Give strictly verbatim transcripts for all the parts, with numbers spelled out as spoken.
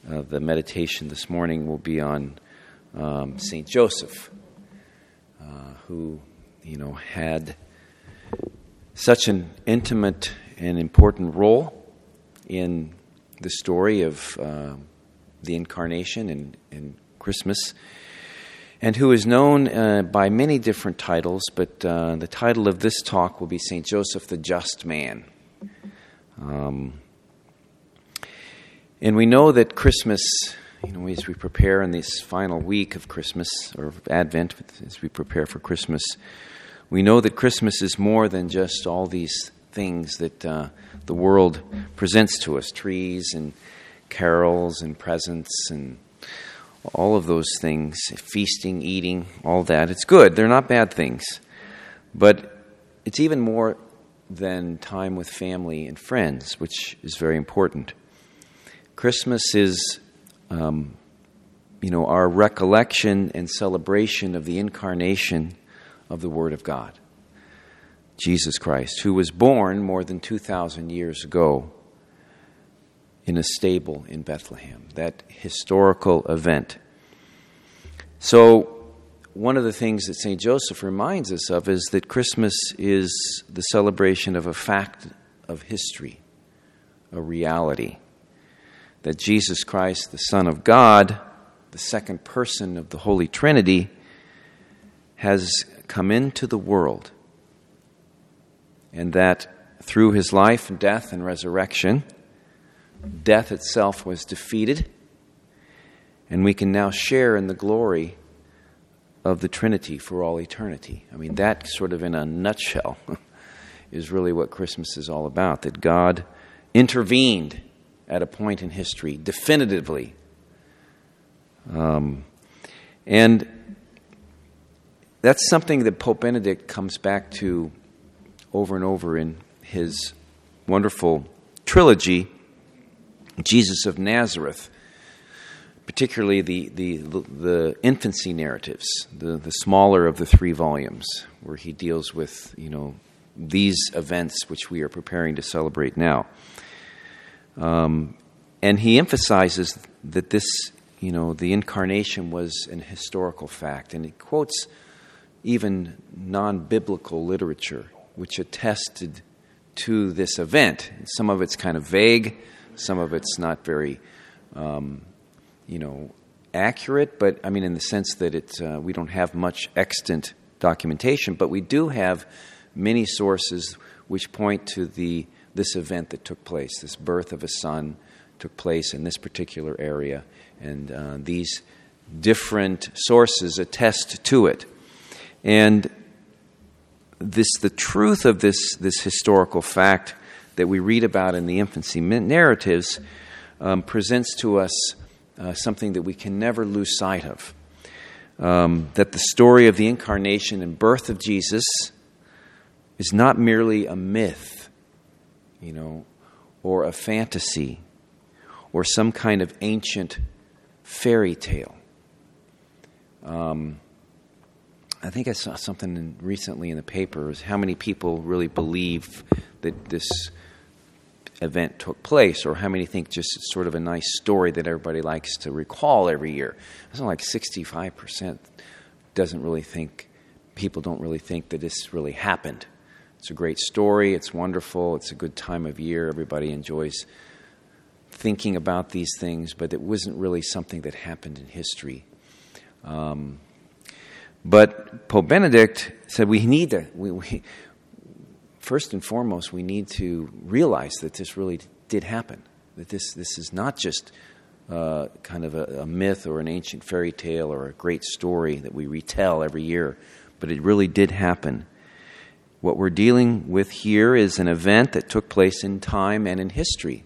uh, the meditation this morning will be on um, Saint Joseph, uh, who, you know, had such an intimate and important role in the story of uh, the Incarnation and, and Christmas, and who is known uh, by many different titles, but uh, the title of this talk will be Saint Joseph the Just Man. Um, and we know that Christmas, you know, as we prepare in this final week of Christmas, or of Advent, as we prepare for Christmas, we know that Christmas is more than just all these things that uh, the world presents to us, trees and carols and presents and all of those things, feasting, eating, all that. It's good. They're not bad things. But it's even more than time with family and friends, which is very important. Christmas is, um, you know, our recollection and celebration of the incarnation of the Word of God, Jesus Christ, who was born more than two thousand years ago in a stable in Bethlehem, that historical event. So one of the things that Saint Joseph reminds us of is that Christmas is the celebration of a fact of history, a reality, that Jesus Christ, the Son of God, the second person of the Holy Trinity, has come into the world, and that through his life and death and resurrection, death itself was defeated, and we can now share in the glory of the Trinity for all eternity. I mean, that sort of in a nutshell is really what Christmas is all about, that God intervened at a point in history definitively. Um, and that's something that Pope Benedict comes back to over and over in his wonderful trilogy, Jesus of Nazareth, particularly the, the, the infancy narratives, the, the smaller of the three volumes, where he deals with, you know, these events which we are preparing to celebrate now. Um, and he emphasizes that this, you know, the incarnation was an historical fact, and he quotes even non-biblical literature which attested to this event. Some of it's kind of vague, some of it's not very, um, you know, accurate, but I mean in the sense that it, uh, we don't have much extant documentation, but we do have many sources which point to the this event that took place. This birth of a son took place in this particular area, and uh, these different sources attest to it. And this, the truth of this this historical fact that we read about in the infancy narratives um, presents to us uh, something that we can never lose sight of. Um, that the story of the incarnation and birth of Jesus is not merely a myth, you know, or a fantasy, or some kind of ancient fairy tale. Um, I think I saw something in, recently in the paper, is how many people really believe that this event took place, or how many think just it's sort of a nice story that everybody likes to recall every year. Something like sixty-five percent doesn't really think, people don't really think that this really happened. It's a great story, it's wonderful, it's a good time of year, everybody enjoys thinking about these things, but it wasn't really something that happened in history. Um, but Pope Benedict said we need to, we, we, first and foremost, we need to realize that this really did happen, that this, this is not just uh, kind of a, a myth or an ancient fairy tale or a great story that we retell every year, but it really did happen. What we're dealing with here is an event that took place in time and in history.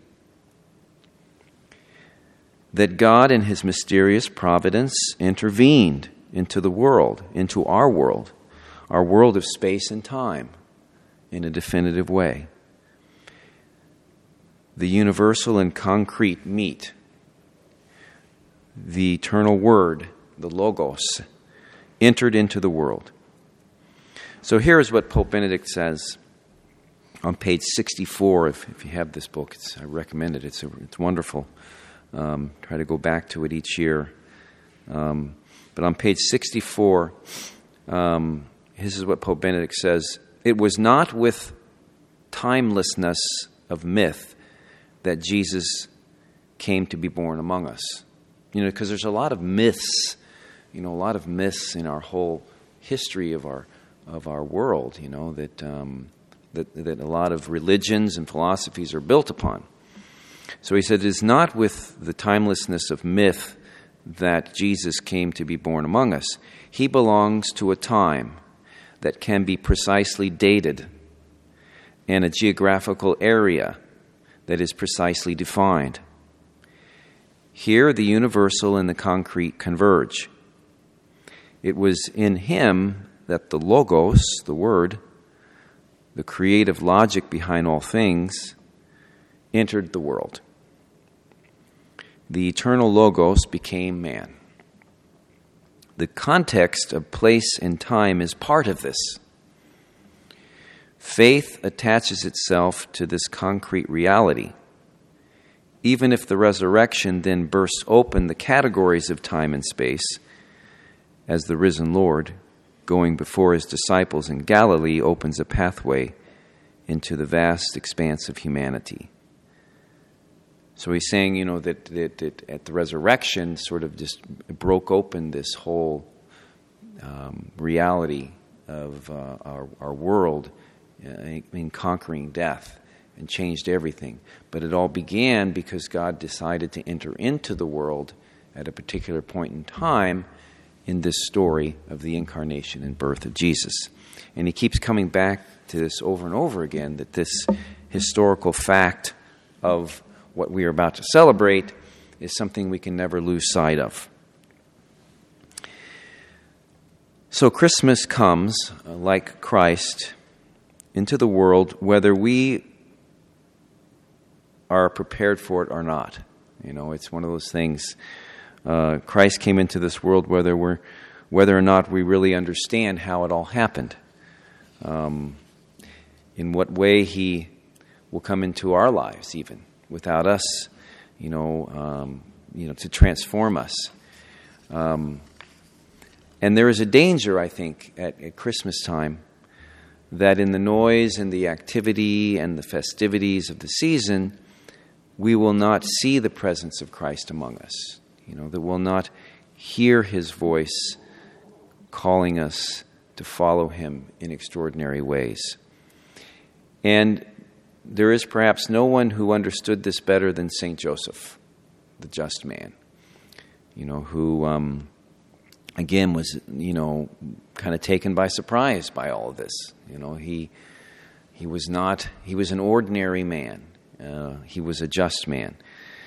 That God in his mysterious providence intervened into the world, into our world, our world of space and time, in a definitive way. The universal and concrete meet. The eternal Word, the Logos, entered into the world. So here is what Pope Benedict says on page sixty-four. If, if you have this book, it's, I recommend it. It's a, it's wonderful. Um, try to go back to it each year. Um, but on page sixty-four, um, this is what Pope Benedict says: "It was not with timelessness of myth that Jesus came to be born among us." You know, because there's a lot of myths, you know, a lot of myths in our whole history of our of our world, you know, that um, that that a lot of religions and philosophies are built upon. So he said, "It is not with the timelessness of myth that Jesus came to be born among us. He belongs to a time that can be precisely dated and a geographical area that is precisely defined. Here the universal and the concrete converge. It was in him that the Logos, the Word, the creative logic behind all things, entered the world. The eternal Logos became man. The context of place and time is part of this. Faith attaches itself to this concrete reality. Even if the resurrection then bursts open the categories of time and space, as the risen Lord, going before his disciples in Galilee, opens a pathway into the vast expanse of humanity." So he's saying, you know, that, that, that at the resurrection sort of just broke open this whole um, reality of uh, our, our world uh, in conquering death and changed everything. But it all began because God decided to enter into the world at a particular point in time in this story of the incarnation and birth of Jesus. And he keeps coming back to this over and over again, that this historical fact of what we are about to celebrate is something we can never lose sight of. So Christmas comes, uh, like Christ, into the world whether we are prepared for it or not. You know, it's one of those things. Uh, Christ came into this world whether we're, whether or not we really understand how it all happened. Um, in what way he will come into our lives, even without us, you know, um, you know, to transform us. Um, and there is a danger, I think, at, at Christmas time, that in the noise and the activity and the festivities of the season, we will not see the presence of Christ among us. You know, that we'll not hear his voice calling us to follow him in extraordinary ways. And there is perhaps no one who understood this better than Saint Joseph, the just man, you know, who, um, again, was, you know, kind of taken by surprise by all of this. You know, he he was not, he was an ordinary man. Uh, he was a just man.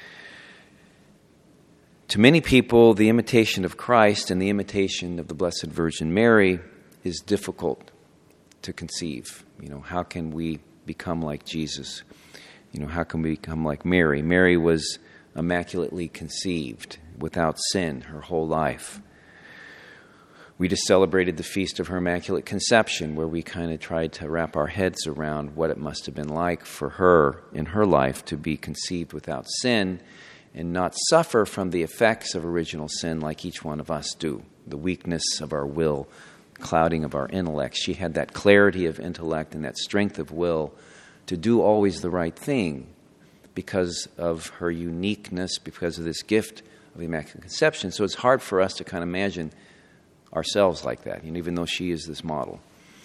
To many people, the imitation of Christ and the imitation of the Blessed Virgin Mary is difficult to conceive. You know, how can we become like Jesus? You know, how can we become like Mary? Mary was immaculately conceived, without sin, her whole life. We just celebrated the feast of her Immaculate Conception, where we kind of tried to wrap our heads around what it must have been like for her in her life to be conceived without sin and not suffer from the effects of original sin like each one of us do, the weakness of our will, clouding of our intellect. She had that clarity of intellect and that strength of will to do always the right thing because of her uniqueness, because of this gift of the Immaculate Conception. So it's hard for us to kind of imagine ourselves like that, you know, even though she is this model.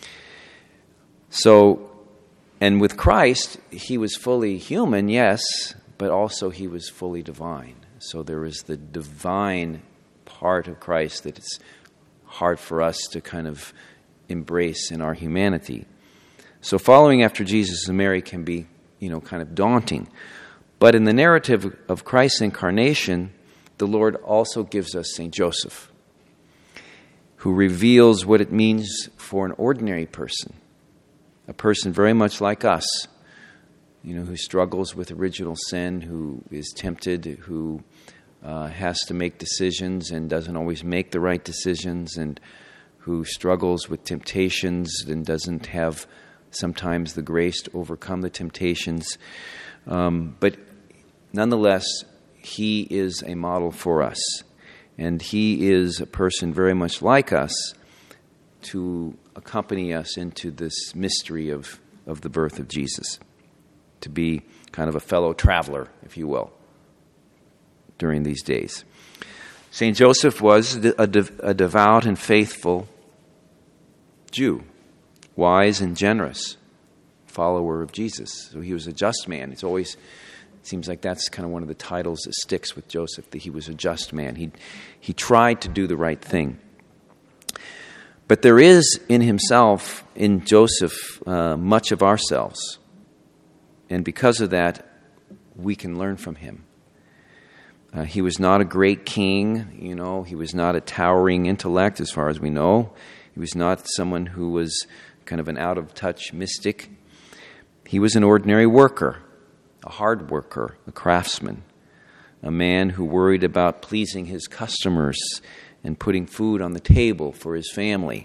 So, and with Christ, he was fully human, yes, but also he was fully divine. So there is the divine part of Christ that it's hard for us to kind of embrace in our humanity. So following after Jesus and Mary can be, you know, kind of daunting. But in the narrative of Christ's incarnation, the Lord also gives us Saint Joseph, who reveals what it means for an ordinary person, a person very much like us, you know, who struggles with original sin, who is tempted, who uh, has to make decisions and doesn't always make the right decisions, and who struggles with temptations and doesn't have sometimes the grace to overcome the temptations. Um, but nonetheless, he is a model for us. And he is a person very much like us to accompany us into this mystery of, of the birth of Jesus, to be kind of a fellow traveler, if you will, during these days. Saint Joseph was a, de- a devout and faithful Jew, wise and generous follower of Jesus. So he was a just man. It's always... It seems like that's kind of one of the titles that sticks with Joseph, that he was a just man. He he tried to do the right thing. But there is in himself, in Joseph, uh, much of ourselves. And because of that, we can learn from him. Uh, he was not a great king, you know. He was not a towering intellect, as far as we know. He was not someone who was kind of an out-of-touch mystic. He was an ordinary worker. A hard worker, a craftsman, a man who worried about pleasing his customers and putting food on the table for his family.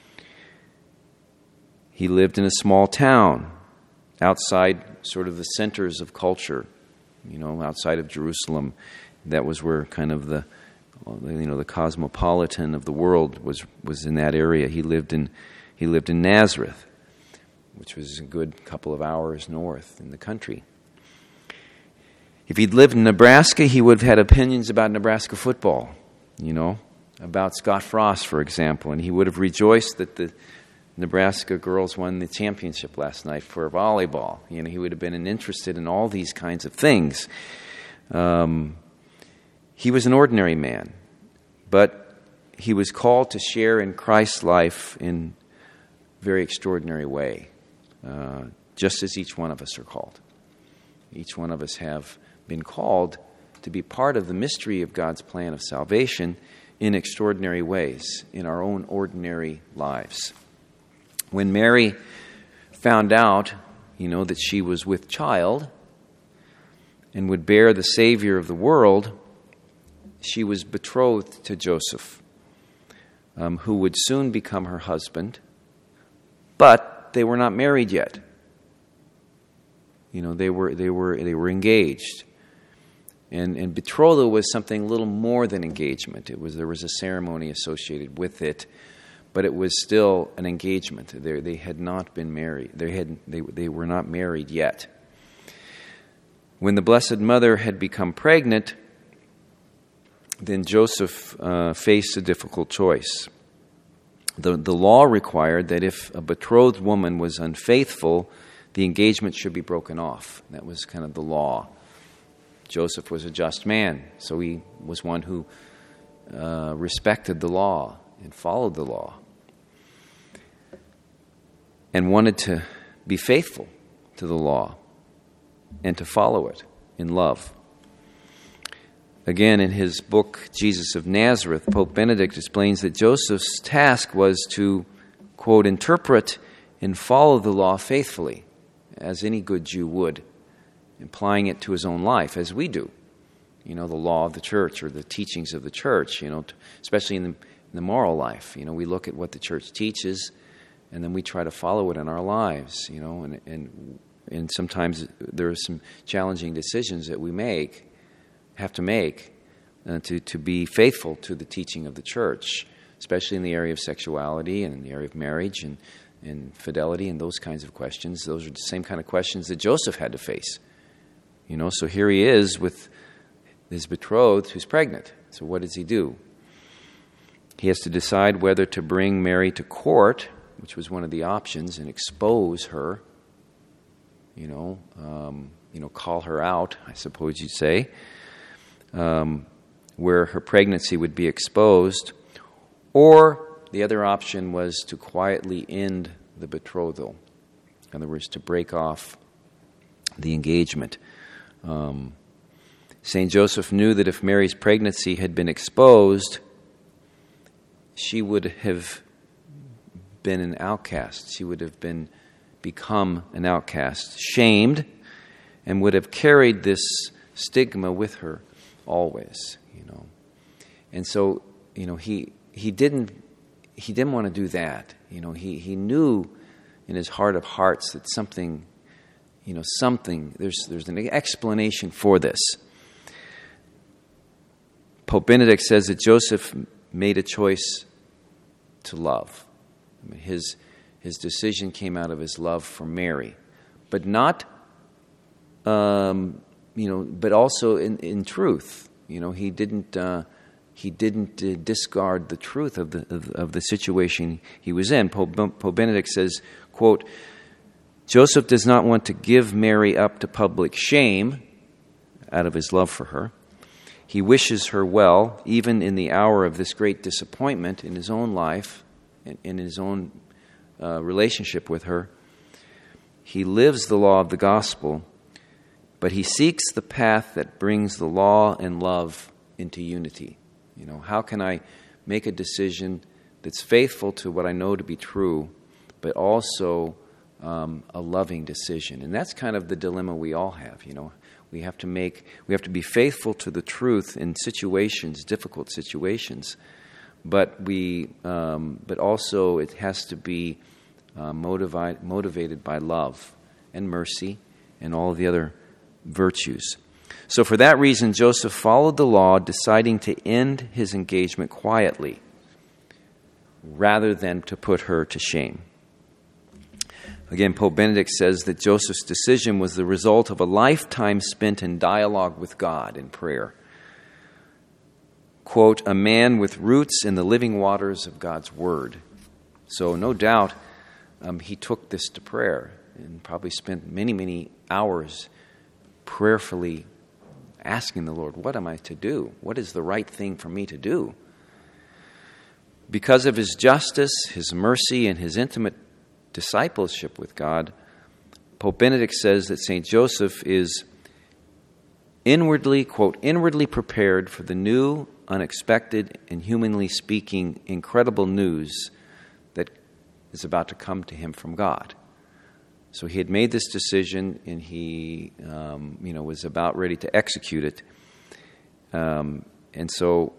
He lived in a small town outside sort of the centers of culture, you know, outside of Jerusalem. That was where kind of the, you know, the cosmopolitan of the world was was in that area. He lived in he lived in Nazareth, which was a good couple of hours north in the country. If he'd lived in Nebraska, he would have had opinions about Nebraska football, you know, about Scott Frost, for example, and he would have rejoiced that the Nebraska girls won the championship last night for volleyball. You know, he would have been interested in all these kinds of things. Um, he was an ordinary man, but he was called to share in Christ's life in a very extraordinary way, uh, just as each one of us are called. Each one of us have been called to be part of the mystery of God's plan of salvation in extraordinary ways in our own ordinary lives. When Mary found out, you know, that she was with child and would bear the Savior of the world, she was betrothed to Joseph, um, who would soon become her husband, but they were not married yet. You know, they were they were they were engaged. And and betrothal was something a little more than engagement. It was there was a ceremony associated with it, but it was still an engagement. They they had not been married. They had they they were not married yet. When the Blessed Mother had become pregnant, then Joseph uh, faced a difficult choice. The the law required that if a betrothed woman was unfaithful, the engagement should be broken off. That was kind of the law. Joseph was a just man, so he was one who uh, respected the law and followed the law and wanted to be faithful to the law and to follow it in love. Again, in his book, Jesus of Nazareth, Pope Benedict explains that Joseph's task was to, quote, interpret and follow the law faithfully, as any good Jew would, applying it to his own life, as we do. You know, the law of the church or the teachings of the church, you know, especially in the, in the moral life. You know, we look at what the church teaches, and then we try to follow it in our lives, you know, and and, and sometimes there are some challenging decisions that we make, have to make, uh, to, to be faithful to the teaching of the church, especially in the area of sexuality and in the area of marriage and, and fidelity and those kinds of questions. Those are the same kind of questions that Joseph had to face. You know, so here he is with his betrothed who's pregnant. So what does he do? He has to decide whether to bring Mary to court, which was one of the options, and expose her, you know, um, you know, call her out, I suppose you'd say, um, where her pregnancy would be exposed. Or the other option was to quietly end the betrothal. In other words, to break off the engagement. Um, Saint Joseph knew that if Mary's pregnancy had been exposed, she would have been an outcast. She would have been become an outcast, shamed, and would have carried this stigma with her always. You know, and so you know he he didn't he didn't want to do that. You know, he he knew in his heart of hearts that something. You know, something, there's there's an explanation for this. Pope Benedict says that Joseph made a choice to love. I mean, his, his decision came out of his love for Mary, but not, um, you know, but also in, in truth. You know, he didn't uh, he didn't uh, discard the truth of the of, of the situation he was in. Pope, Pope Benedict says, quote, Joseph does not want to give Mary up to public shame out of his love for her. He wishes her well, even in the hour of this great disappointment in his own life, and in his own uh, relationship with her. He lives the law of the gospel, but he seeks the path that brings the law and love into unity. You know, how can I make a decision that's faithful to what I know to be true, but also um, a loving decision? And that's kind of the dilemma we all have, you know. We have to make, we have to be faithful to the truth in situations, difficult situations, but we, um, but also it has to be uh, motivi- motivated by love and mercy and all the other virtues. So for that reason, Joseph followed the law, deciding to end his engagement quietly rather than to put her to shame. Again, Pope Benedict says that Joseph's decision was the result of a lifetime spent in dialogue with God in prayer. Quote, a man with roots in the living waters of God's Word. So no doubt um, he took this to prayer and probably spent many, many hours prayerfully asking the Lord, what am I to do? What is the right thing for me to do? Because of his justice, his mercy, and his intimate discipleship with God, Pope Benedict says that Saint Joseph is inwardly, quote, inwardly prepared for the new, unexpected, and humanly speaking, incredible news that is about to come to him from God. So he had made this decision, and he, um, you know, was about ready to execute it. Um, and so,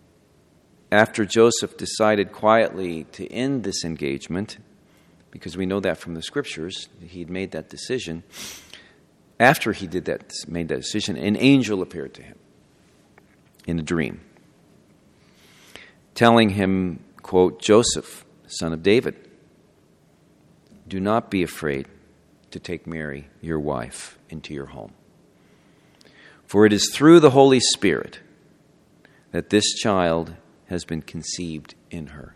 after Joseph decided quietly to end this engagement, because we know that from the Scriptures, he'd made that decision. After he did that, made that decision, an angel appeared to him in a dream, telling him, quote, Joseph, son of David, do not be afraid to take Mary, your wife, into your home. For it is through the Holy Spirit that this child has been conceived in her.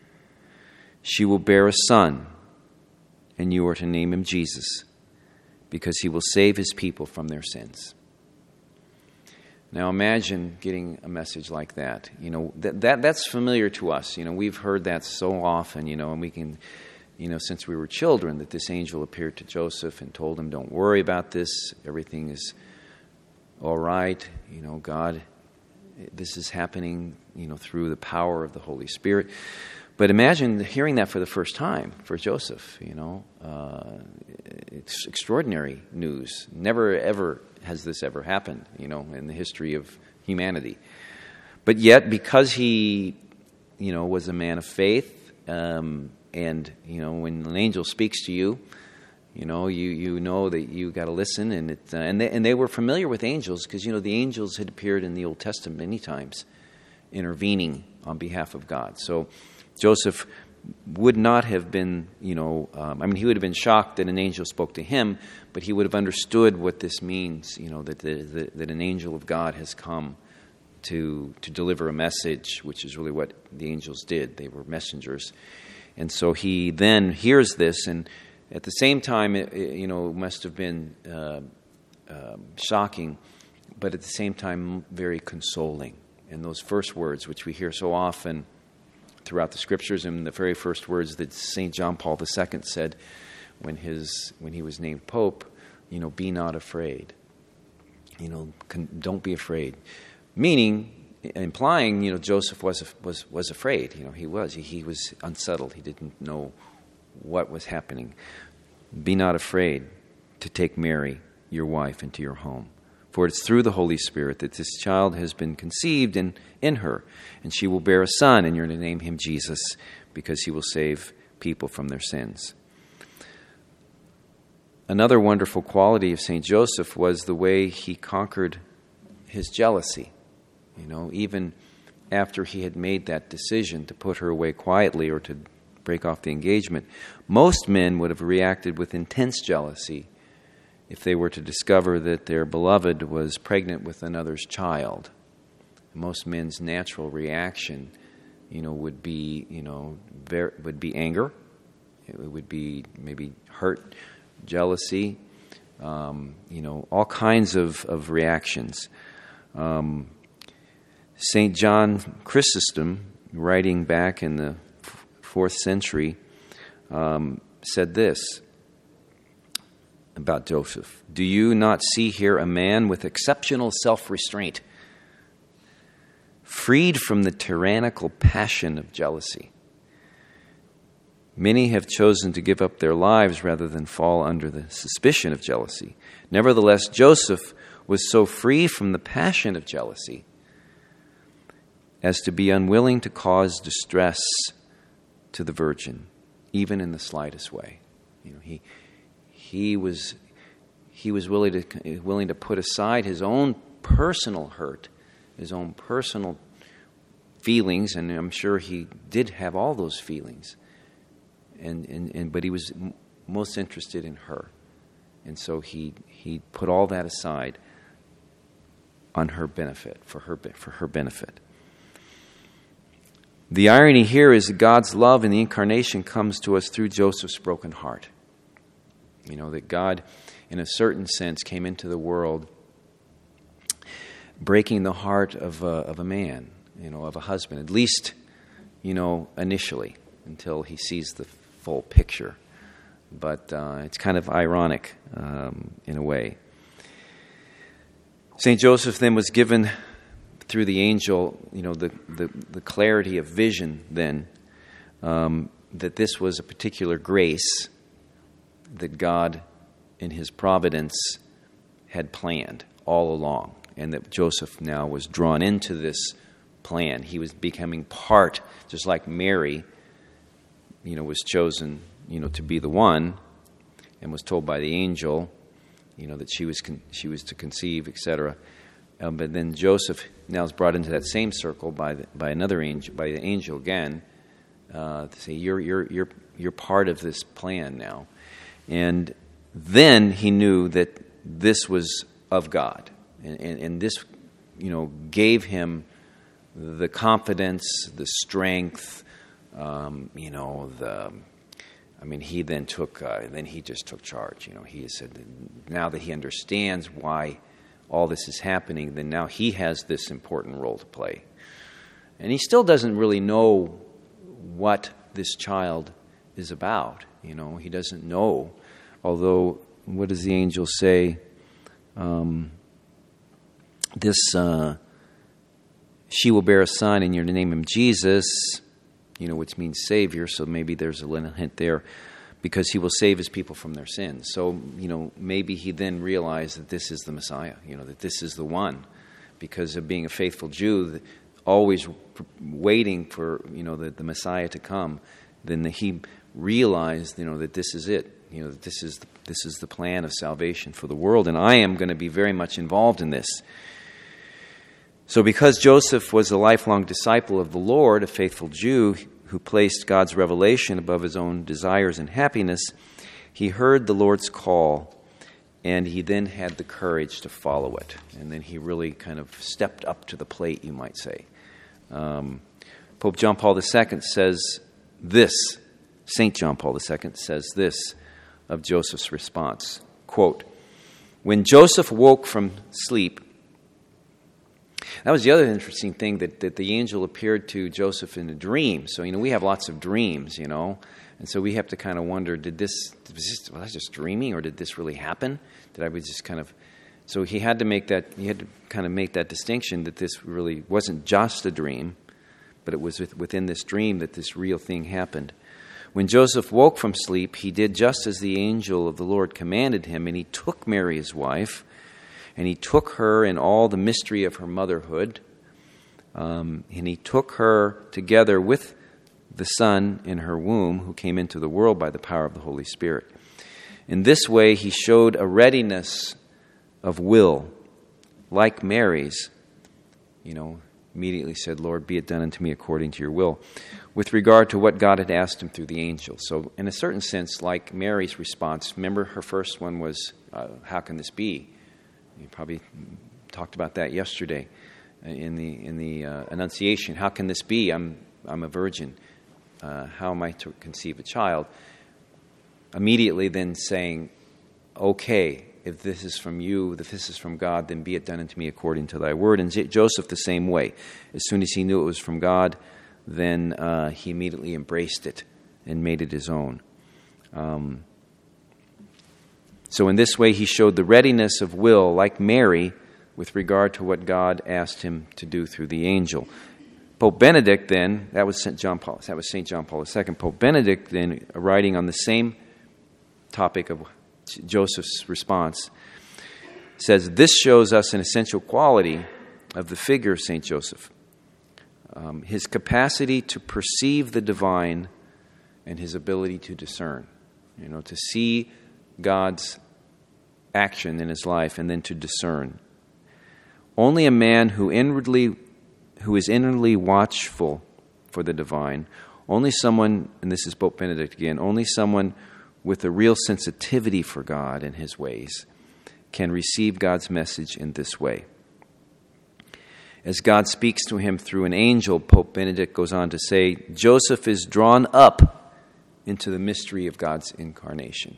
She will bear a son, and you are to name him Jesus, because he will save his people from their sins. Now imagine getting a message like that. You know, that, that that's familiar to us. You know, we've heard that so often, you know, and we can, you know, since we were children, that this angel appeared to Joseph and told him, don't worry about this. Everything is all right. You know, God, this is happening, you know, through the power of the Holy Spirit. But imagine hearing that for the first time for Joseph, you know. Uh, it's extraordinary news. Never, ever has this ever happened, you know, in the history of humanity. But yet, because he, you know, was a man of faith, um, and, you know, when an angel speaks to you, you know, you, you know that you got to listen. And, it, uh, and, they, and they were familiar with angels because, you know, the angels had appeared in the Old Testament many times, intervening on behalf of God. So Joseph would not have been, you know, um, I mean, he would have been shocked that an angel spoke to him, but he would have understood what this means, you know, that the, the, that an angel of God has come to to deliver a message, which is really what the angels did. They were messengers. And so he then hears this, and at the same time, it, it, you know, must have been uh, uh, shocking, but at the same time, very consoling. And those first words, which we hear so often throughout the Scriptures, and the very first words that Saint John Paul the Second said when his when he was named Pope, you know, be not afraid. You know, con- don't be afraid. Meaning, implying, you know, Joseph was was was afraid. You know, he was. He, he was unsettled. He didn't know what was happening. Be not afraid to take Mary, your wife, into your home. For it's through the Holy Spirit that this child has been conceived in, in her, and she will bear a son, and you're to name him Jesus, because he will save people from their sins. Another wonderful quality of Saint Joseph was the way he conquered his jealousy You know, even after he had made that decision to put her away quietly or to break off the engagement, most men would have reacted with intense jealousy if they were to discover that their beloved was pregnant with another's child. Most men's natural reaction, you know, would be, you know, ver- would be anger. It would be maybe hurt, jealousy, um, you know, all kinds of, of reactions. Um, Saint John Chrysostom, writing back in the fourth century, um, said this about Joseph: "Do you not see here a man with exceptional self-restraint, freed from the tyrannical passion of jealousy? Many have chosen to give up their lives rather than fall under the suspicion of jealousy. Nevertheless, Joseph was so free from the passion of jealousy as to be unwilling to cause distress to the Virgin, even in the slightest way." You know, he he was he was willing to willing to put aside his own personal hurt, his own personal feelings, and I'm sure he did have all those feelings. And, and, and but he was m- most interested in her, and so he he put all that aside on her benefit, for her for her benefit. The irony here is that God's love in the incarnation comes to us through Joseph's broken heart. You know, that God, in a certain sense, came into the world breaking the heart of a, of a man, you know, of a husband, at least, you know, initially, until he sees the full picture. But uh, it's kind of ironic um, in a way. Saint Joseph then was given through the angel, you know, the, the, the clarity of vision then, um, that this was a particular grace that God in his providence had planned all along, and that Joseph now was drawn into this plan. He was becoming part, just like Mary, you know, was chosen, you know, to be the one, and was told by the angel, you know, that she was con- she was to conceive, et cetera. Um, but then Joseph now is brought into that same circle by the, by another angel, by the angel again, uh, to say you're you're you're you're part of this plan now. And then he knew that this was of God, and, and, and this, you know, gave him the confidence, the strength, um, you know, the. I mean, he then took. Uh, then he just took charge. You know, he said that now that he understands why all this is happening, then now he has this important role to play, and he still doesn't really know what this child is about. You know, he doesn't know. Although, what does the angel say? Um, this uh, she will bear a son, and you're to name him Jesus. You know, which means Savior. So maybe there's a little hint there, because he will save his people from their sins. So, you know, maybe he then realized that this is the Messiah. You know, that this is the one, because of being a faithful Jew, always waiting for, you know, the, the Messiah to come. Then the, he realized, you know, that this is it. You know, that this is the, this is the plan of salvation for the world, and I am going to be very much involved in this. So because Joseph was a lifelong disciple of the Lord, a faithful Jew who placed God's revelation above his own desires and happiness, he heard the Lord's call, and he then had the courage to follow it. And then he really kind of stepped up to the plate, you might say. Um, Pope John Paul the Second says this, Saint John Paul the Second says this of Joseph's response, quote, "When Joseph woke from sleep," that was the other interesting thing, that, that the angel appeared to Joseph in a dream. So, you know, we have lots of dreams, you know, and so we have to kind of wonder, did this, was, this, was I just dreaming, or did this really happen? Did I just kind of, so he had to make that, he had to kind of make that distinction that this really wasn't just a dream, but it was within this dream that this real thing happened. When Joseph woke from sleep, he did just as the angel of the Lord commanded him, and he took Mary, his wife, and he took her in all the mystery of her motherhood, um, and he took her together with the Son in her womb, who came into the world by the power of the Holy Spirit. In this way, he showed a readiness of will, like Mary's. You know, immediately said, Lord, be it done unto me according to your will, with regard to what God had asked him through the angel. So in a certain sense, like Mary's response, remember her first one was, uh, how can this be? You probably talked about that yesterday in the in the uh, Annunciation. How can this be? I'm I'm a virgin. Uh, how am I to conceive a child? Immediately then saying, okay, if this is from you, if this is from God, then be it done unto me according to thy word. And Joseph the same way. As soon as he knew it was from God, then uh, he immediately embraced it and made it his own. Um, so in this way, he showed the readiness of will, like Mary, with regard to what God asked him to do through the angel. Pope Benedict then, that was Saint John Paul, that was Saint John Paul the Second. Pope Benedict then, writing on the same topic of Joseph's response, says, this shows us an essential quality of the figure of Saint Joseph. Um, his capacity to perceive the divine and his ability to discern. You know, to see God's action in his life and then to discern. Only a man who inwardly, who is inwardly watchful for the divine, only someone, and this is Pope Benedict again, only someone with a real sensitivity for God and his ways can receive God's message in this way. As God speaks to him through an angel, Pope Benedict goes on to say, Joseph is drawn up into the mystery of God's incarnation.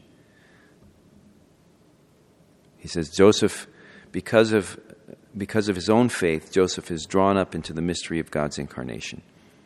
He says, Joseph, because of because of his own faith, Joseph is drawn up into the mystery of God's incarnation.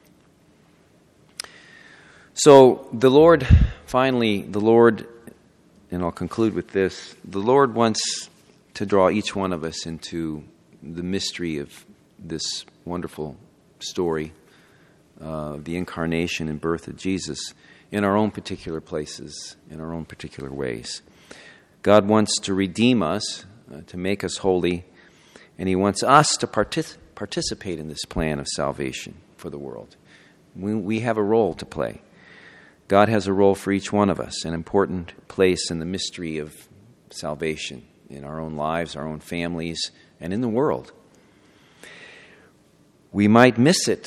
So the Lord, finally, the Lord, and I'll conclude with this, the Lord wants to draw each one of us into the mystery of this wonderful story, uh, the incarnation and birth of Jesus, in our own particular places, in our own particular ways. God wants to redeem us, uh, to make us holy, and he wants us to partic- participate in this plan of salvation for the world. We, we have a role to play. God has a role for each one of us, an important place in the mystery of salvation in our own lives, our own families, and in the world. We might miss it.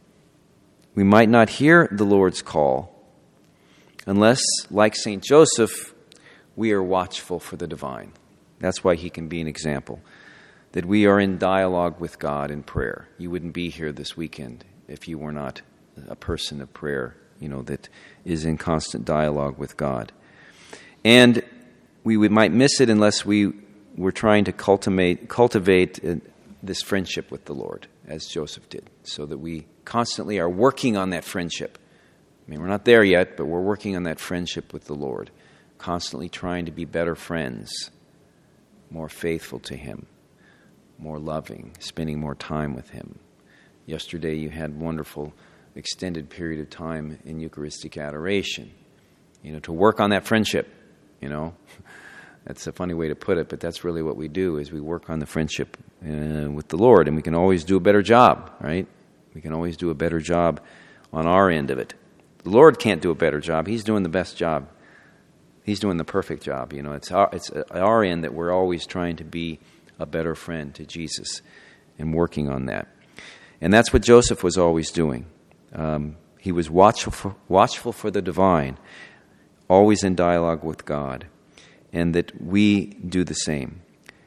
We might not hear the Lord's call unless, like Saint Joseph, we are watchful for the divine. That's why he can be an example. That we are in dialogue with God in prayer. You wouldn't be here this weekend if you were not a person of prayer, you know, that is in constant dialogue with God. And we, we might miss it unless we were trying to cultivate, cultivate uh, this friendship with the Lord, as Joseph did, so that we constantly are working on that friendship. I mean, we're not there yet, but we're working on that friendship with the Lord, constantly trying to be better friends, more faithful to him, more loving, spending more time with him. Yesterday you had a wonderful extended period of time in Eucharistic adoration, you know, to work on that friendship, you know. That's a funny way to put it, but that's really what we do, is we work on the friendship uh, with the Lord, and we can always do a better job, right? We can always do a better job on our end of it. The Lord can't do a better job. He's doing the best job. He's doing the perfect job, you know. It's our, it's our end that we're always trying to be a better friend to Jesus and working on that. And that's what Joseph was always doing. Um, he was watchful for, watchful for the divine, always in dialogue with God, and that we do the same.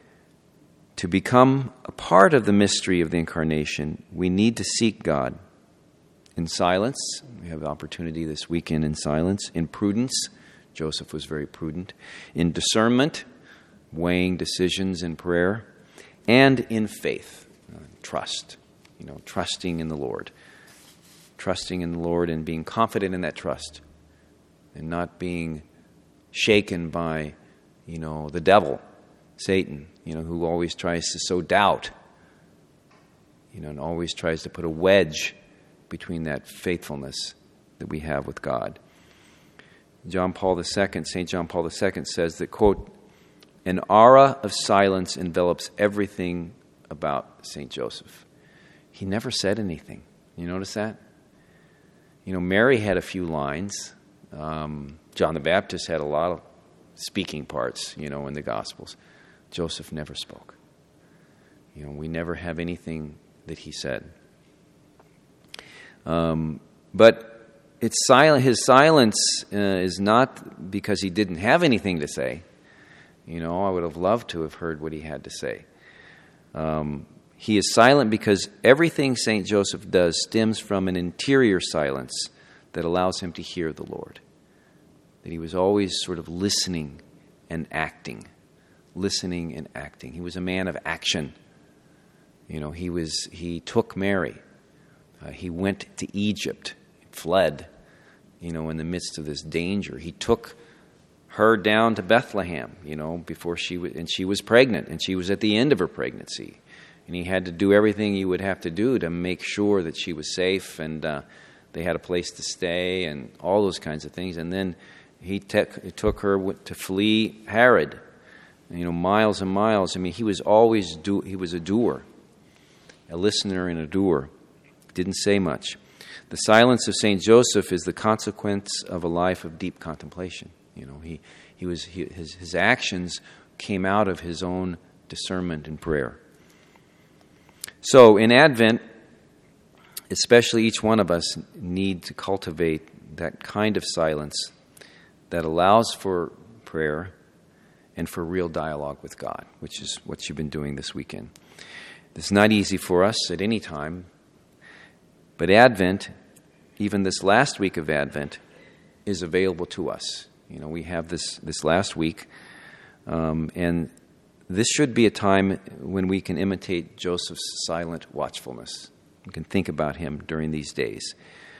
To become a part of the mystery of the incarnation, we need to seek God in silence. We have the opportunity this weekend in silence, in prudence. Joseph was very prudent. In discernment, weighing decisions in prayer, and in faith, uh, trust, you know, trusting in the Lord, trusting in the Lord and being confident in that trust, and not being shaken by, you know, the devil, Satan, you know, who always tries to sow doubt, you know, and always tries to put a wedge between that faithfulness that we have with God. John Paul the Second, Saint John Paul the Second says that, quote, an aura of silence envelops everything about Saint Joseph. He never said anything. You notice that? You know, Mary had a few lines. Um, John the Baptist had a lot of speaking parts, you know, in the Gospels. Joseph never spoke. You know, we never have anything that he said. Um, but it's silent. His silence uh, is not because he didn't have anything to say. You know, I would have loved to have heard what he had to say. Um, he is silent because everything Saint Joseph does stems from an interior silence that allows him to hear the Lord. That he was always sort of listening and acting. Listening and acting. He was a man of action. You know, he was. He took Mary. Uh, he went to Egypt, fled, you know, in the midst of this danger. He took her down to Bethlehem, you know, before she was, and she was pregnant, and she was at the end of her pregnancy. And he had to do everything he would have to do to make sure that she was safe, and uh, they had a place to stay, and all those kinds of things. And then he, te- he took her to flee Herod, you know, miles and miles. I mean, he was always, do- he was a doer, a listener and a doer. Didn't say much. The silence of Saint Joseph is the consequence of a life of deep contemplation. You know, he, he was he, his his actions came out of his own discernment and prayer. So in Advent, especially each one of us need to cultivate that kind of silence that allows for prayer and for real dialogue with God, which is what you've been doing this weekend. It's not easy for us at any time, but Advent, even this last week of Advent, is available to us. You know, we have this this last week, um, and this should be a time when we can imitate Joseph's silent watchfulness. We can think about him during these days.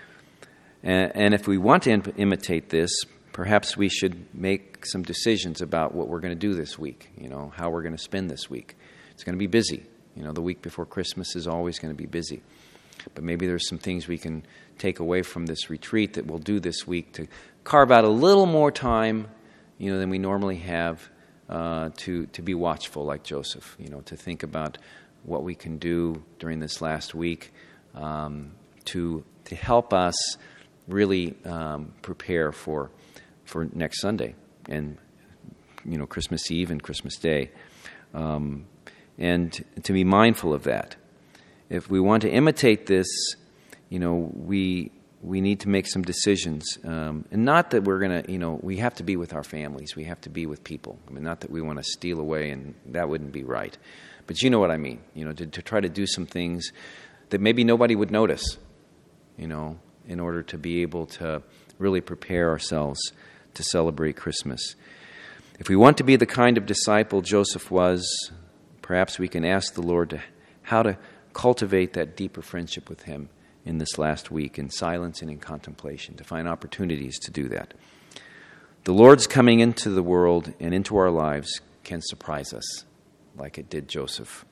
And, and if we want to im- imitate this, perhaps we should make some decisions about what we're going to do this week, you know, how we're going to spend this week. It's going to be busy. You know, the week before Christmas is always going to be busy. But maybe there's some things we can take away from this retreat that we'll do this week to carve out a little more time, you know, than we normally have uh, to to be watchful like Joseph, you know, to think about what we can do during this last week um, to to help us really um, prepare for for next Sunday and, you know, Christmas Eve and Christmas Day, um, and to be mindful of that. If we want to imitate this, you know, we we need to make some decisions. Um, and not that we're going to, you know, we have to be with our families. We have to be with people. I mean, not that we want to steal away, and that wouldn't be right. But you know what I mean, you know, to, to try to do some things that maybe nobody would notice, you know, in order to be able to really prepare ourselves to celebrate Christmas. If we want to be the kind of disciple Joseph was, perhaps we can ask the Lord to, how to cultivate that deeper friendship with him in this last week in silence and in contemplation, to find opportunities to do that. The Lord's coming into the world and into our lives can surprise us like it did Joseph.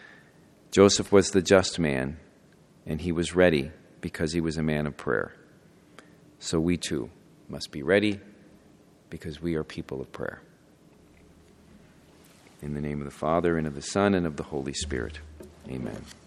Joseph was the just man, and he was ready because he was a man of prayer. So we too must be ready because we are people of prayer. In the name of the Father, and of the Son, and of the Holy Spirit. Amen.